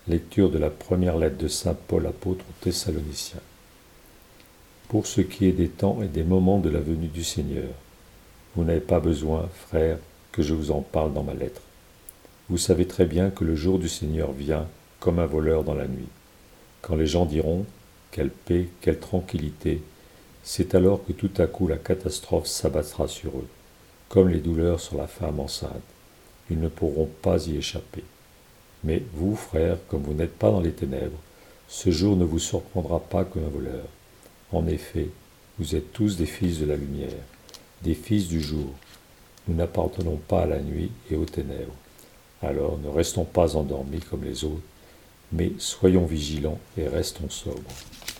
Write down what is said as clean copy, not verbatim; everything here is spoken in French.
Lecture de la première lettre de saint Paul apôtre aux Thessaloniciens. Pour ce qui est des temps et des moments de la venue du Seigneur, vous n'avez pas besoin, frères, que je vous en parle dans ma lettre. Vous savez très bien que le jour du Seigneur vient comme un voleur dans la nuit. Quand les gens diront « quelle paix, quelle tranquillité », c'est alors que tout à coup la catastrophe s'abattra sur eux, comme les douleurs sur la femme enceinte. Ils ne pourront pas y échapper. Mais vous, frères, comme vous n'êtes pas dans les ténèbres, ce jour ne vous surprendra pas comme un voleur. En effet, vous êtes tous des fils de la lumière, des fils du jour. Nous n'appartenons pas à la nuit et aux ténèbres. Alors ne restons pas endormis comme les autres, mais soyons vigilants et restons sobres.